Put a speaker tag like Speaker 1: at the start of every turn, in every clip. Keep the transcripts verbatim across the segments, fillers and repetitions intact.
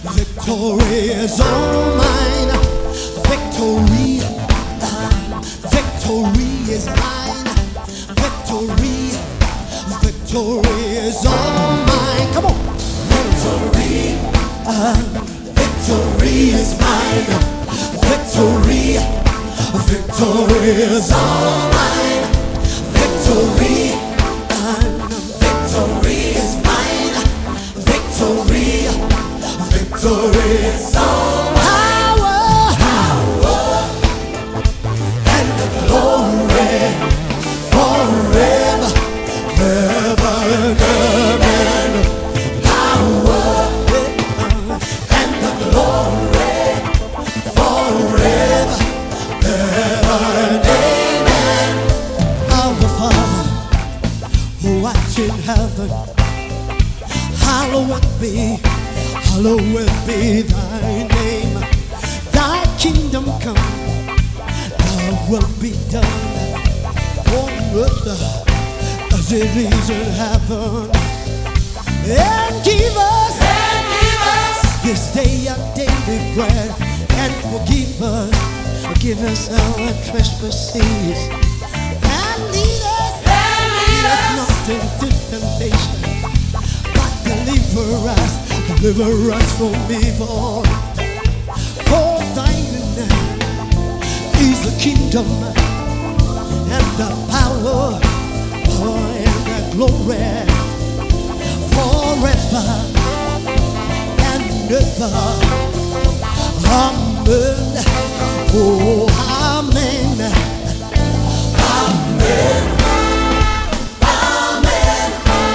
Speaker 1: Victory is all mine. Victory, uh, victory is mine. Victory, victory is all mine. Come on. Victory, uh, victory is mine. Victory, victory is all mine. Victory, uh, victory is mine. Victory, victory is all mine. Power, power, and the glory forever, ever and ever. Power and the glory forever, ever and amen. Our Father, who art in heaven, hallowed be, hallowed be thy name. Thy kingdom come, thy will be done on earth as it is in heaven. And give us, and give us this day our daily bread, and forgive us, forgive us our trespasses, and lead us, and lead us not into temptation, but deliver us, deliver us from evil. For thine is the kingdom and the power, power and the glory forever and ever. Amen. Oh, amen. Amen. Amen.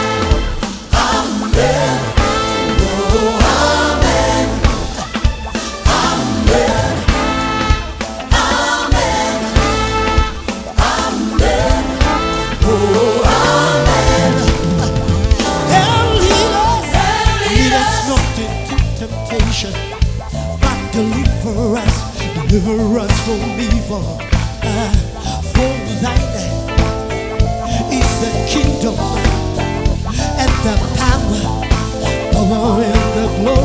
Speaker 1: Amen. Oh, amen. Amen. Amen. Amen. Oh, amen. And lead us, lead us not into temptation, but deliver us, deliver us from evil. Uh, for thine is the kingdom and the power, power and the glory.